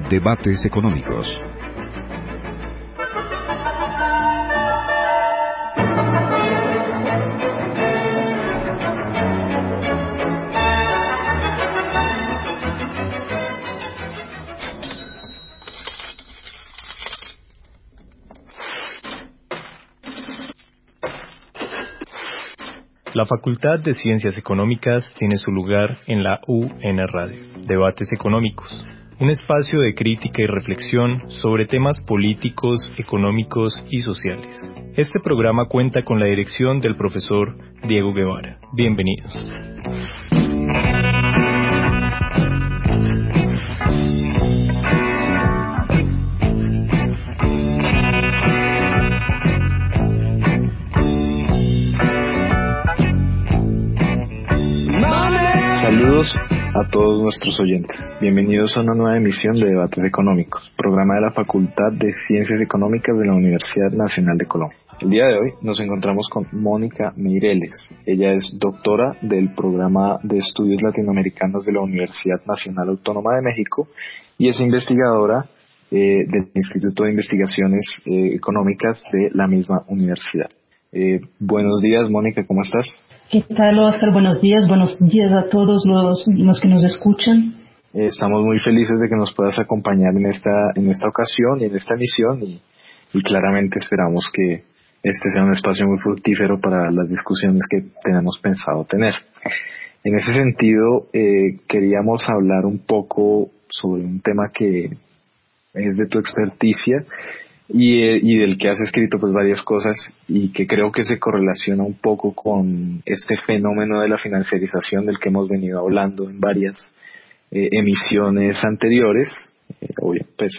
Debates económicos. La Facultad de Ciencias Económicas tiene su lugar en la UN Radio, Debates Económicos, un espacio de crítica y reflexión sobre temas políticos, económicos y sociales. Este programa cuenta con la dirección del profesor Diego Guevara. Bienvenidos. Saludos a todos nuestros oyentes. Bienvenidos a una nueva emisión de Debates Económicos, programa de la Facultad de Ciencias Económicas de la Universidad Nacional de Colombia. El día de hoy nos encontramos con Mónica Meireles. Ella es doctora del Programa de Estudios Latinoamericanos de la Universidad Nacional Autónoma de México y es investigadora del Instituto de Investigaciones Económicas de la misma universidad. Buenos días, Mónica, ¿cómo estás? ¿Qué tal, Oscar? Buenos días a todos los que nos escuchan. Estamos muy felices de que nos puedas acompañar en esta ocasión y en esta emisión y claramente esperamos que este sea un espacio muy fructífero para las discusiones que tenemos pensado tener. En ese sentido, queríamos hablar un poco sobre un tema que es de tu experticia y del que has escrito pues varias cosas y que creo que se correlaciona un poco con este fenómeno de la financiarización del que hemos venido hablando en varias emisiones anteriores, pues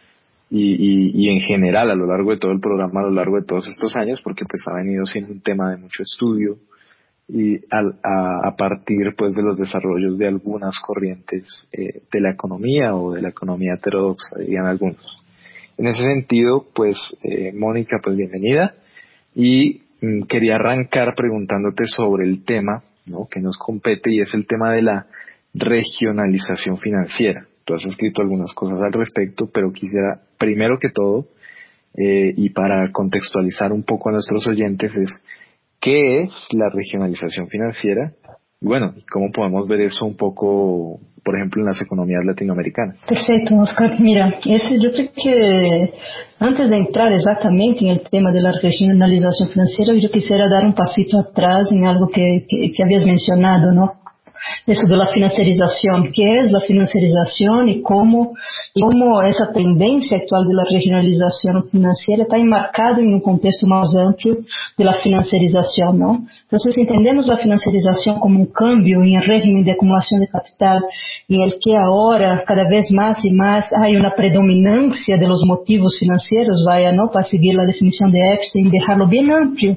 y en general a lo largo de todo el programa, a lo largo de todos estos años, porque pues ha venido siendo un tema de mucho estudio y a partir pues de los desarrollos de algunas corrientes de la economía o de la economía heterodoxa, dirían algunos. En ese sentido, pues, Mónica, pues bienvenida. Y quería arrancar preguntándote sobre el tema, ¿no?, que nos compete, y es el tema de la regionalización financiera. Tú has escrito algunas cosas al respecto, pero quisiera, primero que todo, y para contextualizar un poco a nuestros oyentes, es ¿qué es la regionalización financiera? Y bueno, ¿cómo podemos ver eso un poco, por ejemplo, en las economías latinoamericanas? Perfecto, Oscar. Mira, yo creo que antes de entrar exactamente en el tema de la regionalización financiera, yo quisiera dar un pasito atrás en algo que habías mencionado, ¿no? Eso de la financiarización. ¿Qué es la financiarización y cómo esa tendencia actual de la regionalización financiera está enmarcada en un contexto más amplio de la financiarización, ¿no? Entonces, entendemos la financiarización como un cambio en el régimen de acumulación de capital en el que ahora cada vez más y más hay una predominancia de los motivos financieros, ¿no?, para seguir la definición de Epstein, dejarlo bien amplio.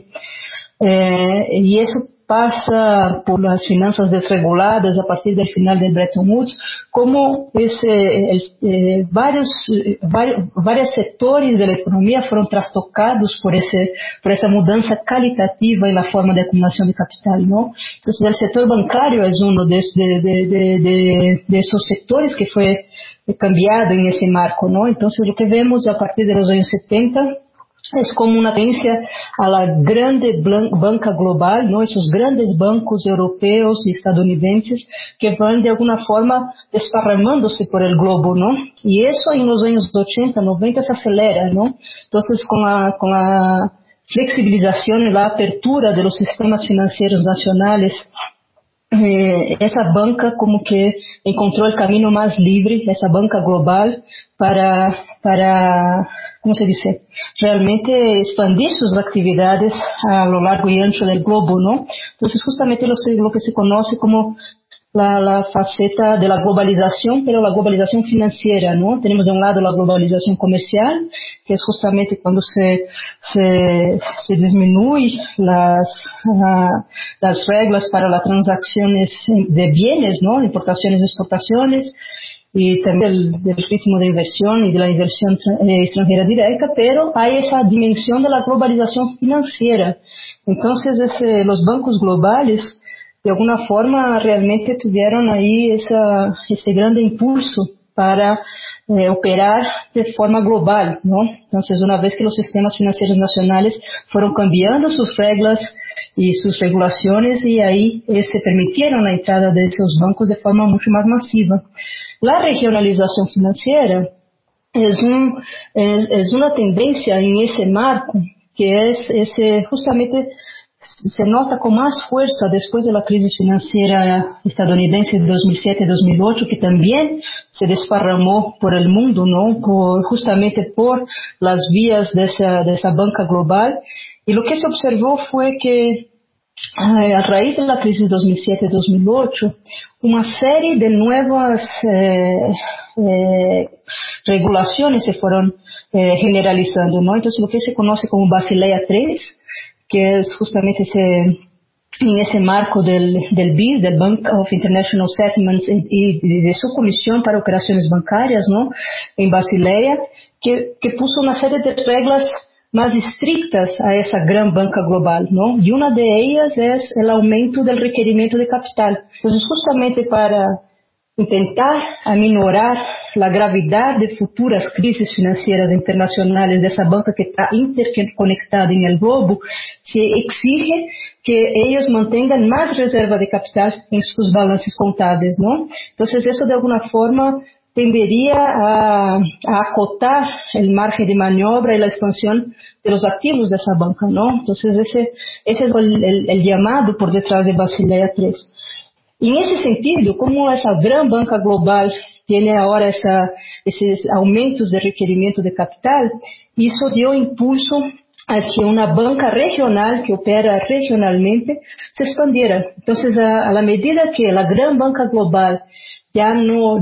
Y eso pasa por las finanzas desreguladas a partir del final de Bretton Woods, como varios sectores de la economía fueron trastocados por esa mudanza calitativa en la forma de acumulación de capital, ¿no? Entonces, el sector bancario es uno de esos sectores que fue cambiado en ese marco, ¿no? Entonces, lo que vemos a partir de los años 70 es como una tendencia a la grande banca global, ¿no? Esos grandes bancos europeos y estadounidenses que van de alguna forma desparramándose por el globo, ¿no? Y eso en los años 80, 90 se acelera, ¿no? Entonces, con la flexibilización y la apertura de los sistemas financieros nacionales, esa banca como que encontró el camino más libre, esa banca global para ¿cómo se dice?, realmente expandir sus actividades a lo largo y ancho del globo, ¿no? Entonces, justamente lo que se conoce como la faceta de la globalización, pero la globalización financiera, ¿no? Tenemos de un lado la globalización comercial, que es justamente cuando se disminuye las reglas para las transacciones de bienes, ¿no? Importaciones y exportaciones, y también del ritmo de inversión y de la inversión extranjera directa, pero hay esa dimensión de la globalización financiera. Entonces, los bancos globales, de alguna forma, realmente tuvieron ahí ese grande impulso para operar de forma global, ¿no? Entonces, una vez que los sistemas financieros nacionales fueron cambiando sus reglas y sus regulaciones, y ahí se permitieron la entrada de esos bancos de forma mucho más masiva. La regionalización financiera es una tendencia en ese marco que justamente se nota con más fuerza después de la crisis financiera estadounidense de 2007 y 2008, que también se desparramó por el mundo, ¿no? Justamente por las vías de esa banca global. Y lo que se observó fue que a raíz de la crisis 2007-2008, una serie de nuevas regulaciones se fueron generalizando, ¿no? Entonces, lo que se conoce como Basilea III, que es justamente en ese marco del BIS, del Bank of International Settlements, y de su Comisión para Operaciones Bancarias, ¿no? En Basilea, que puso una serie de reglas más estrictas a esa gran banca global, ¿no? Y una de ellas es el aumento del requerimiento de capital. Entonces, justamente para intentar aminorar la gravedad de futuras crisis financieras internacionales de esa banca que está interconectada en el globo, se exige que ellos mantengan más reserva de capital en sus balances contables, ¿no? Entonces, eso de alguna forma tendería a acotar el margen de maniobra y la expansión de los activos de esa banca, ¿no? Entonces, ese es el llamado por detrás de Basilea III. Y en ese sentido, como esa gran banca global tiene ahora esos aumentos de requerimiento de capital, eso dio impulso a que una banca regional que opera regionalmente se expandiera. Entonces, a la medida que la gran banca global ya no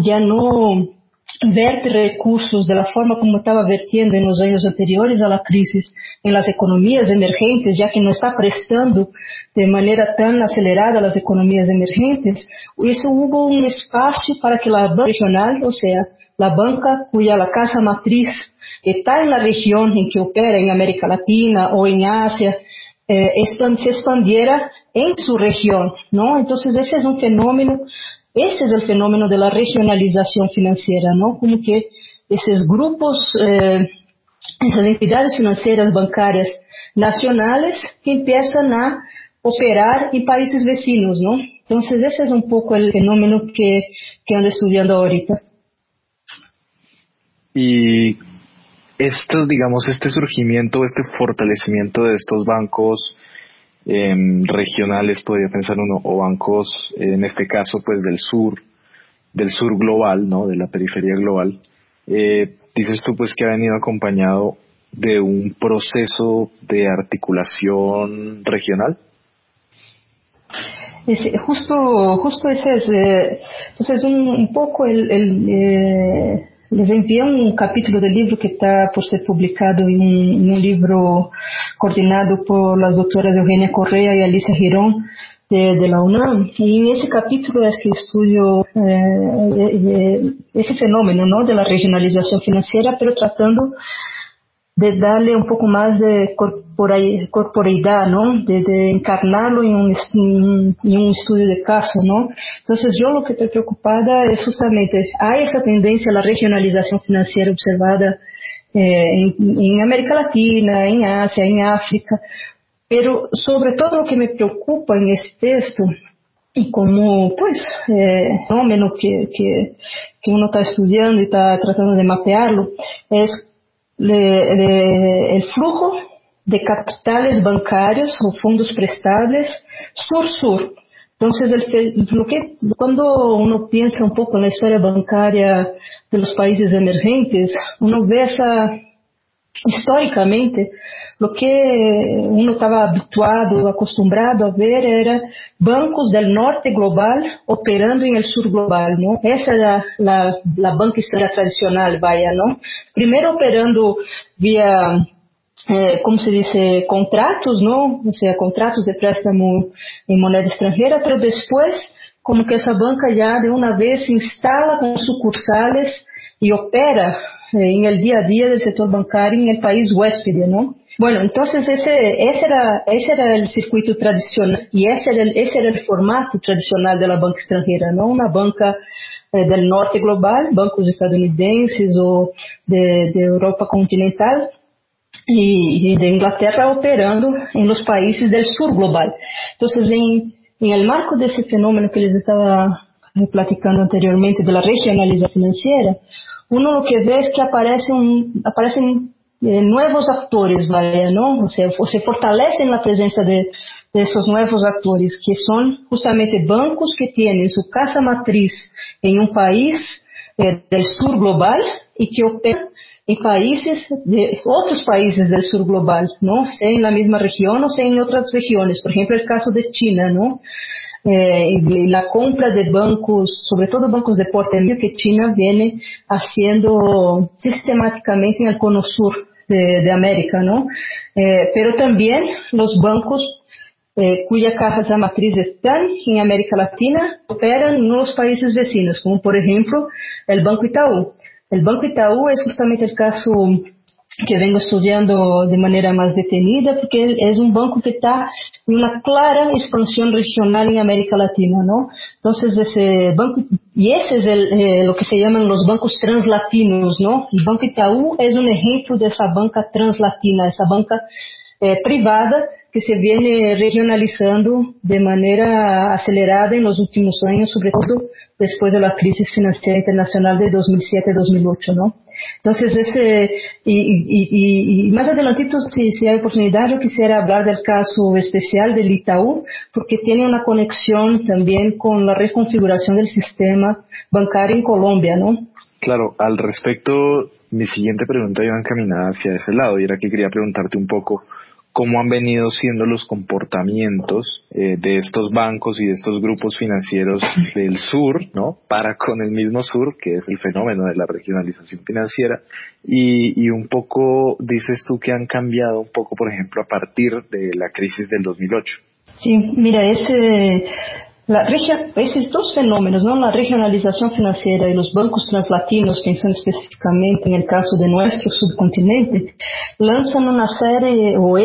verte recursos de la forma como estaba vertiendo en los años anteriores a la crisis en las economías emergentes, ya que no está prestando de manera tan acelerada a las economías emergentes, eso hubo un espacio para que la banca regional, o sea, la banca cuya la casa matriz está en la región en que opera, en América Latina o en Asia, se expandiera en su región, ¿no? Entonces, ese es el fenómeno de la regionalización financiera, ¿no? Como que esos grupos, esas entidades financieras bancarias nacionales que empiezan a operar en países vecinos, ¿no? Entonces, ese es un poco el fenómeno que ando estudiando ahorita. Y digamos, este surgimiento, este fortalecimiento de estos bancos regionales, podría pensar uno, o bancos, en este caso, pues del sur global, ¿no? De la periferia global, dices tú, pues, que ha venido acompañado de un proceso de articulación regional. Justo ese es, entonces un poco les envié un capítulo del libro que está por ser publicado en un libro coordinado por las doctoras Eugenia Correa y Alicia Girón de la UNAM, y en ese capítulo es que estudio ese fenómeno, ¿no? De la regionalización financiera, pero tratando de darle un poco más de corporeidad, ¿no? De encarnarlo en un estudio de caso, ¿no? Entonces, yo lo que estoy preocupada es justamente, hay esa tendencia a la regionalización financiera observada en América Latina, en Asia, en África, pero sobre todo lo que me preocupa en este texto, y como, pues, fenómeno que uno está estudiando y está tratando de mapearlo, es el flujo de capitales bancarios o fondos prestables sur-sur. Entonces, cuando uno piensa un poco en la historia bancaria de los países emergentes, uno ve históricamente, lo que uno estaba habituado, acostumbrado a ver era bancos del norte global operando en el sur global, ¿no? Esa era la banca externa tradicional, vaya, ¿no? Primero operando vía, como se dice, contratos, ¿no? O sea, contratos de préstamo en moneda extranjera, pero después, como que esa banca ya de una vez se instala con sucursales y opera en el día a día del sector bancario en el país huésped, ¿no? Bueno, entonces ese era el circuito tradicional y ese era el formato tradicional de la banca extranjera, ¿no? Una banca del norte global, bancos estadounidenses o de Europa continental y de Inglaterra operando en los países del sur global. Entonces, en el marco de ese fenómeno que les estaba platicando anteriormente de la regionalización financiera, uno lo que ve es que aparecen nuevos actores, vaya, ¿no? O sea, se fortalecen la presencia de esos nuevos actores, que son justamente bancos que tienen su casa matriz en un país del sur global y que operan en otros países del sur global, ¿no? Sea en la misma región o sea en otras regiones. Por ejemplo, el caso de China, ¿no? La compra de bancos, sobre todo bancos de porte medio, que China viene haciendo sistemáticamente en el cono sur de América, ¿no? Pero también los bancos cuya casa matriz están en América Latina operan en los países vecinos, como por ejemplo el Banco Itaú. El Banco Itaú es justamente el caso que vengo estudiando de manera más detenida, porque es un banco que está en una clara expansión regional en América Latina, ¿no? Entonces ese banco, y ese es lo que se llaman los bancos translatinos, ¿no? El Banco Itaú es un ejemplo de esa banca translatina, esa banca privada que se viene regionalizando de manera acelerada en los últimos años, sobre todo después de la crisis financiera internacional de 2007-2008, ¿no? Entonces, y más adelantito, si hay oportunidad, yo quisiera hablar del caso especial del Itaú, porque tiene una conexión también con la reconfiguración del sistema bancario en Colombia, ¿no? Claro, al respecto, mi siguiente pregunta iba encaminada hacia ese lado, y era que quería preguntarte un poco cómo han venido siendo los comportamientos de estos bancos y de estos grupos financieros del sur, ¿no? Para con el mismo sur, que es el fenómeno de la regionalización financiera, y un poco dices tú que han cambiado un poco, por ejemplo, a partir de la crisis del 2008. Sí, mira, esos dos fenómenos, ¿no? La regionalización financiera y los bancos translatinos, pensando específicamente en el caso de nuestro subcontinente, lanzan una serie o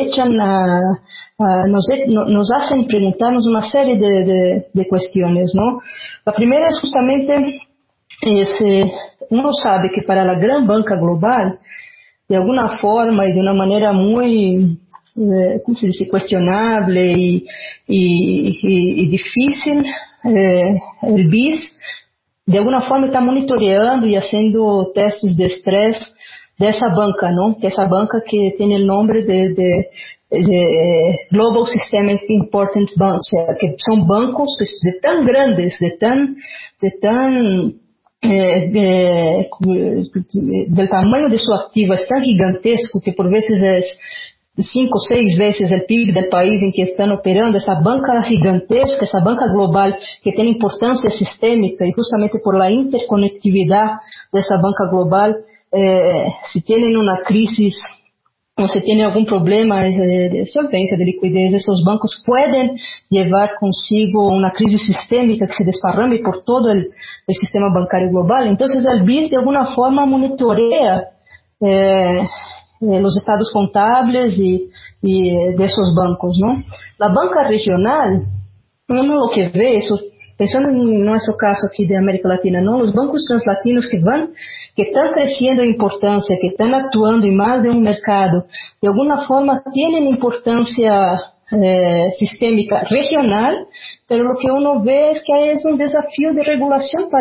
nos hacen preguntarnos una serie de cuestiones, ¿no? La primera es justamente, uno sabe que para la gran banca global, de alguna forma y de una manera muy como se dice, cuestionable y difícil, el BIS de alguna forma está monitoreando y haciendo testes de estrés de esa banca, ¿no? Que esa banca que tiene el nombre de Global Systemic Important Banks, o sea, que son bancos de tan grandes, del tamaño de su activo es tan gigantesco que por veces es 5 o 6 veces el PIB del país en que están operando, esa banca gigantesca, esa banca global que tiene importancia sistémica, y justamente por la interconectividad de esa banca global, si tienen una crisis o si tienen algún problema de solvencia, de liquidez, esos bancos pueden llevar consigo una crisis sistémica que se desparrame por todo el sistema bancario global. Entonces el BIS de alguna forma monitorea los estados contables y de esos bancos, ¿no? La banca regional, uno lo que ve, pensando en nuestro caso aquí de América Latina, ¿no? Los bancos translatinos que están creciendo en importancia, que están actuando en más de un mercado, de alguna forma tienen importancia sistémica regional, pero lo que uno ve es que es un desafío de regulación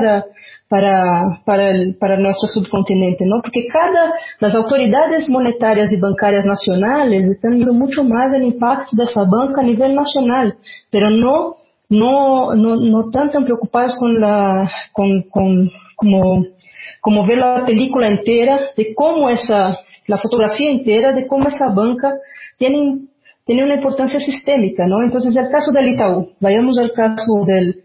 para nuestro subcontinente, ¿no? Porque las autoridades monetarias y bancarias nacionales están viendo mucho más el impacto de esa banca a nivel nacional, pero no están tan preocupadas como ver la película entera de cómo la fotografía entera de cómo esa banca tiene una importancia sistémica, ¿no? Entonces, el caso del Itaú, vayamos al caso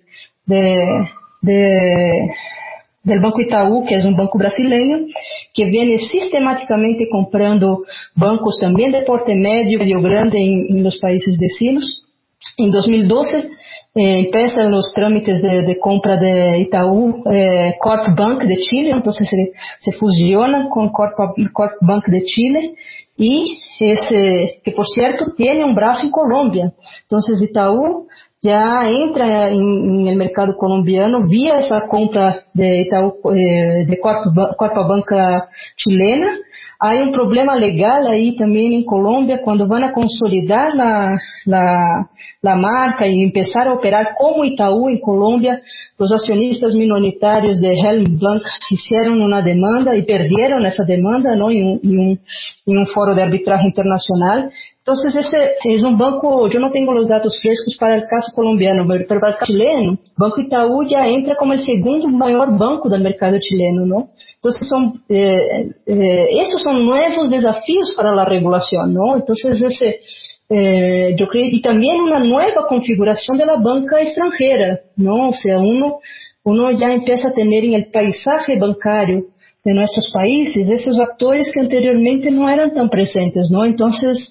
del Banco Itaú, que es un banco brasileño, que viene sistemáticamente comprando bancos también de porte medio grande en los países vecinos. En 2012, empiezan los trámites de compra de Itaú Corp Bank de Chile, entonces se fusiona con Corp Bank de Chile y que por cierto tiene un brazo en Colombia. Entonces Itaú ya entra en el mercado colombiano vía esa compra de Itaú, de Corp Banca chilena. Hay un problema legal ahí también en Colombia cuando van a consolidar la marca y empezar a operar como Itaú en Colombia. Los accionistas minoritarios de Helm Bank hicieron una demanda y perdieron esa demanda, ¿no? en un foro de arbitraje internacional. Entonces ese es un banco, yo no tengo los datos frescos para el caso colombiano, pero para el caso chileno, Banco Itaú ya entra como el segundo mayor banco del mercado chileno, ¿no? Entonces esos son nuevos desafíos para la regulación, ¿no? Entonces yo creo, y también una nueva configuración de la banca extranjera, ¿no? O sea, uno ya empieza a tener en el paisaje bancario de nuestros países esos actores que anteriormente no eran tan presentes, ¿no? Entonces,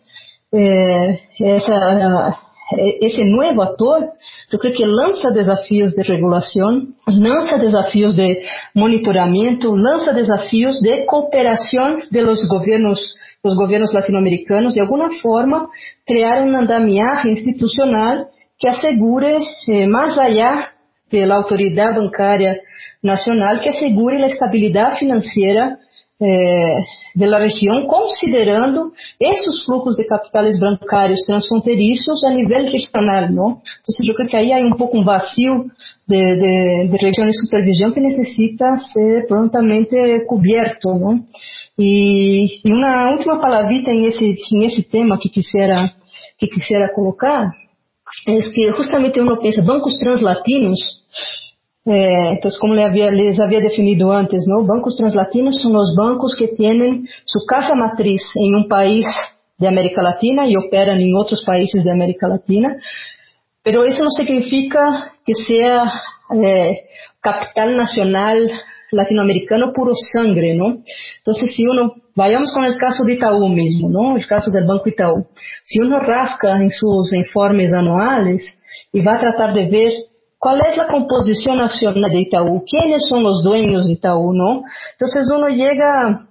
ese nuevo actor, yo creo que lanza desafíos de regulación, lanza desafíos de monitoramiento, lanza desafíos de cooperación de los gobiernos latinoamericanos, de alguna forma crear un andamiaje institucional que asegure, más allá de la autoridad bancaria nacional, que asegure la estabilidad financiera de la región, considerando esos flujos de capitales bancarios transfronterizos a nivel regional, ¿no? Entonces yo creo que ahí hay un poco un vacío de revisión y supervisión que necesita ser prontamente cubierto, ¿no? Y una última palabrita en ese tema que quisiera colocar es que justamente uno piensa bancos translatinos. Entonces, como les había definido antes, ¿no? Bancos translatinos son los bancos que tienen su casa matriz en un país de América Latina y operan en otros países de América Latina, pero eso no significa que sea capital nacional latinoamericano puro sangre, ¿no? Entonces, vayamos con el caso de Itaú mismo, ¿no? El caso del Banco Itaú. Si uno rasca en sus informes anuales y va a tratar de ver ¿cuál es la composición nacional de Itaú? ¿Quiénes son los dueños de Itaú, no? Entonces uno llega,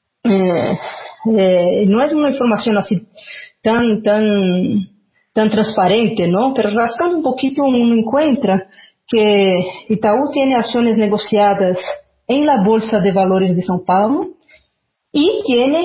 no es una información así tan transparente, ¿no? Pero rascando un poquito uno encuentra que Itaú tiene acciones negociadas en la Bolsa de Valores de São Paulo y tiene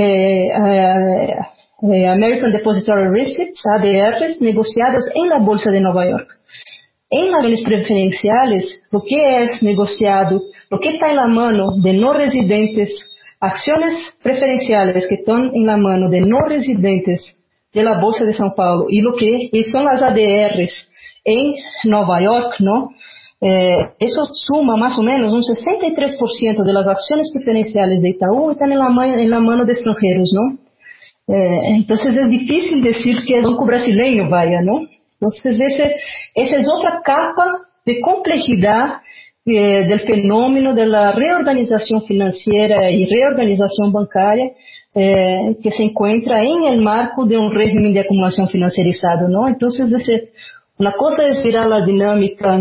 American Depository Receipts, ADRs, negociadas en la Bolsa de Nueva York. En las acciones preferenciales, lo que es negociado, lo que está en la mano de no residentes, acciones preferenciales que están en la mano de no residentes de la Bolsa de São Paulo y son las ADRs en Nueva York, ¿no? Eso suma más o menos un 63% de las acciones preferenciales de Itaú están en la mano de extranjeros, ¿no? Entonces es difícil decir que el banco brasileño vaya, ¿no? Entonces esa es otra capa de complejidad del fenómeno de la reorganización financiera y reorganización bancaria que se encuentra en el marco de un régimen de acumulación financierizado, ¿no? Entonces una cosa es ir a la dinámica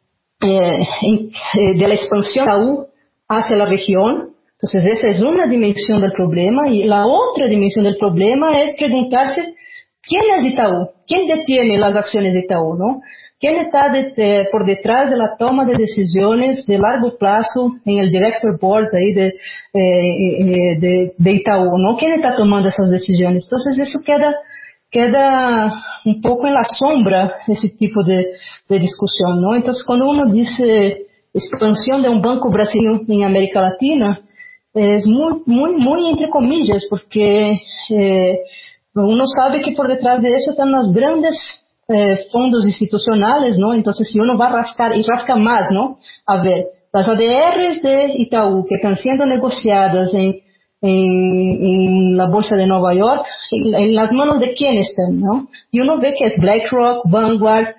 de la expansión de Itaú hacia la región. Entonces esa es una dimensión del problema y la otra dimensión del problema es preguntarse ¿quién es Itaú? ¿Quién detiene las acciones de Itaú, no? ¿Quién está por detrás de la toma de decisiones de largo plazo en el director board ahí de Itaú, no? ¿Quién está tomando esas decisiones? Entonces eso queda un poco en la sombra ese tipo de discusión, ¿no? Entonces cuando uno dice expansión de un banco brasileño en América Latina, es muy entre comillas, porque uno sabe que por detrás de eso están los grandes fondos institucionales, ¿no? Entonces, si uno va a rascar y rasca más, ¿no? A ver, las ADRs de Itaú que están siendo negociadas en la Bolsa de Nueva York, en las manos de quién están, ¿no? Y uno ve que es BlackRock, Vanguard,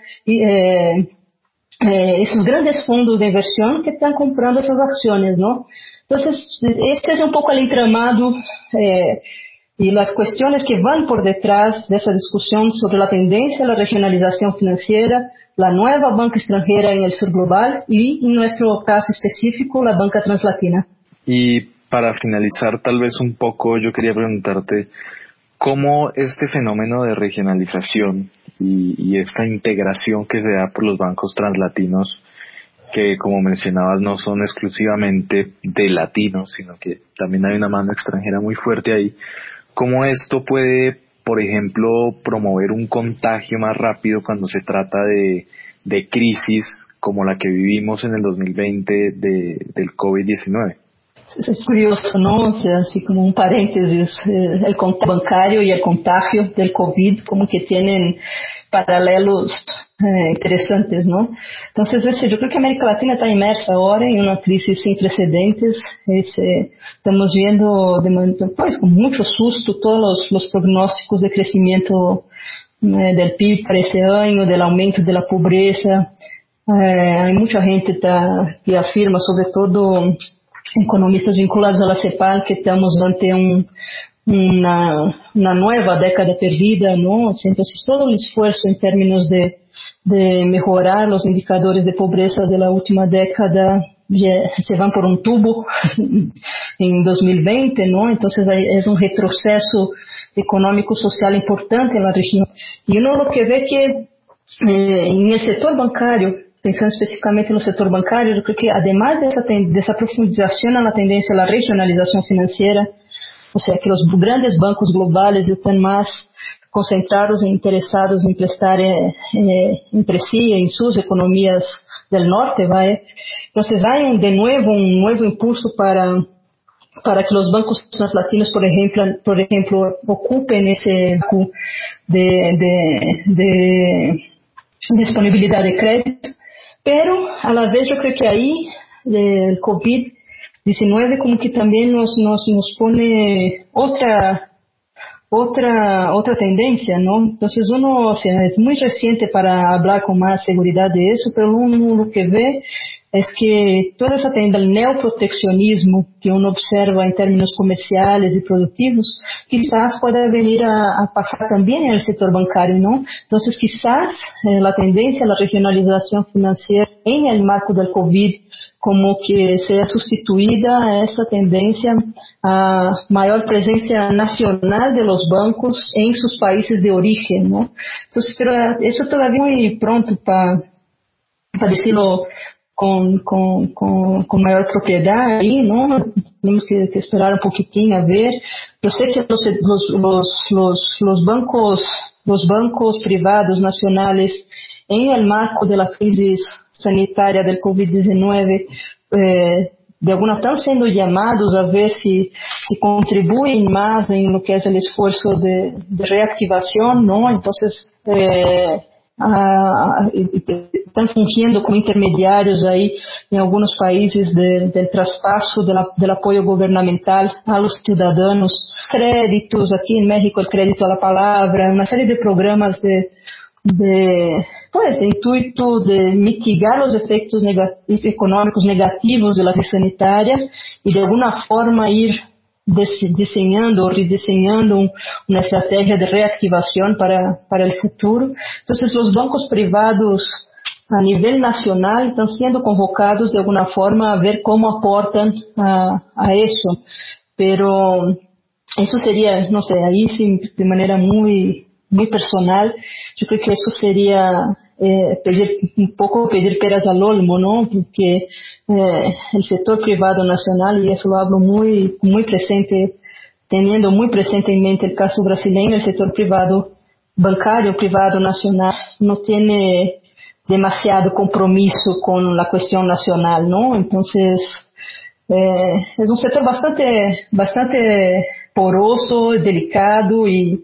esos grandes fondos de inversión que están comprando esas acciones, ¿no? Entonces, este es un poco el entramado y las cuestiones que van por detrás de esa discusión sobre la tendencia a la regionalización financiera, la nueva banca extranjera en el sur global y, en nuestro caso específico, la banca translatina. Y para finalizar tal vez un poco, yo quería preguntarte cómo este fenómeno de regionalización y esta integración que se da por los bancos translatinos, que como mencionabas no son exclusivamente de latinos, sino que también hay una mano extranjera muy fuerte ahí, cómo esto puede, por ejemplo, promover un contagio más rápido cuando se trata de crisis como la que vivimos en el 2020 del COVID-19. Es curioso, ¿no? O sea, así como un paréntesis, el contagio bancario y el contagio del COVID como que tienen paralelos interesantes, ¿no? Entonces, yo creo que América Latina está inmersa ahora en una crisis sin precedentes. Estamos viendo, pues, con mucho susto todos los pronósticos de crecimiento del PIB para este año, del aumento de la pobreza. Hay mucha gente que afirma, sobre todo economistas vinculados a la CEPAL, que estamos ante una nueva década perdida, ¿no? Entonces, todo el esfuerzo en términos de mejorar los indicadores de pobreza de la última década se van por un tubo en 2020, ¿no? Entonces, es un retroceso económico social importante en la región. Y uno lo que ve que en el sector bancario, pensando especificamente en el sector bancario, yo creo que además de esa profundización en la tendencia a la regionalización financiera, o sea, que los grandes bancos globales están más concentrados e interesados en prestar entre sí, en sus economías del norte, ¿vale? Entonces hay de nuevo un nuevo impulso para que los bancos translatinos, por ejemplo, ocupen ese de disponibilidad de crédito, pero a la vez yo creo que ahí el COVID-19 como que también nos pone otra tendencia, ¿no? Entonces uno, o sea, es muy reciente para hablar con más seguridad de eso, pero uno lo que ve es que toda esa tendencia del neoproteccionismo que uno observa en términos comerciales y productivos, quizás pueda venir a pasar también en el sector bancario, ¿no? Entonces quizás la tendencia a la regionalización financiera en el marco del COVID como que sea sustituida a esa tendencia a mayor presencia nacional de los bancos en sus países de origen, ¿no? Entonces, pero eso todavía muy pronto para decirlo con mayor propiedad ahí, ¿no? Tenemos que esperar un poquitín a ver. Yo sé que los bancos privados nacionales en el marco de la crisis sanitaria del COVID-19 de alguna están siendo llamados a ver si contribuyen más en lo que es el esfuerzo de reactivación, ¿no? Entonces, están fungiendo como intermediarios ahí en algunos países del traspaso del apoyo gubernamental a los ciudadanos, créditos, aquí en México el crédito a la palabra, una serie de programas de intuito de mitigar los efectos económicos negativos de la crisis sanitaria y de alguna forma ir diseñando o rediseñando una estrategia de reactivación para el futuro. Entonces los bancos privados a nivel nacional están siendo convocados de alguna forma a ver cómo aportan a eso, pero eso sería, no sé, ahí sí de manera muy personal, yo creo que eso sería pedir peras al olmo, ¿no? Porque el sector privado nacional, y eso lo hablo muy presente, teniendo muy presente en mente el caso brasileño, el sector privado bancario, privado nacional, no tiene demasiado compromiso con la cuestión nacional, ¿no? Entonces, es un sector bastante poroso, delicado y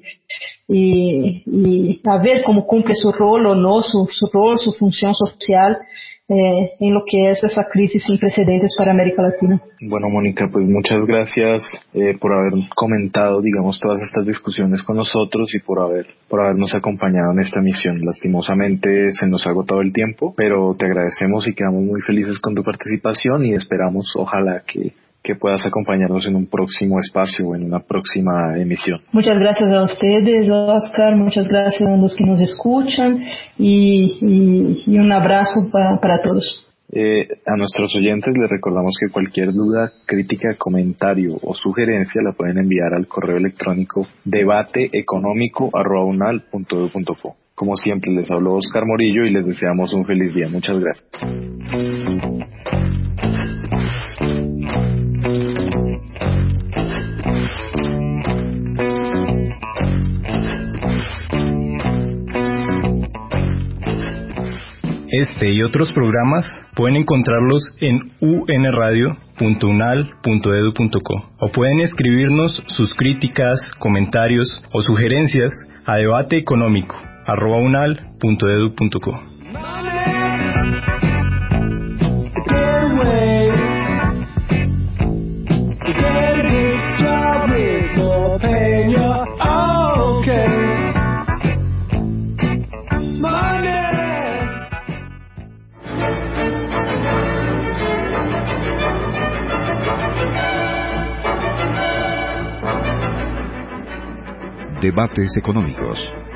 a ver cómo cumple su rol o no, su rol, su función social en lo que es esa crisis sin precedentes para América Latina. Bueno, Mónica, pues muchas gracias por haber comentado, digamos, todas estas discusiones con nosotros y por habernos acompañado en esta misión. Lastimosamente se nos ha agotado el tiempo, pero te agradecemos y quedamos muy felices con tu participación y esperamos, ojalá, que que puedas acompañarnos en un próximo espacio o en una próxima emisión. Muchas gracias a ustedes, Oscar, muchas gracias a los que nos escuchan y un abrazo para todos. A nuestros oyentes les recordamos que cualquier duda, crítica, comentario o sugerencia la pueden enviar al correo electrónico debateeconómico@unal.edu.co. Como siempre, les habló Oscar Morillo y les deseamos un feliz día. Muchas gracias. Este y otros programas pueden encontrarlos en unradio.unal.edu.co o pueden escribirnos sus críticas, comentarios o sugerencias a debateeconómico@unal.edu.co. Debates económicos.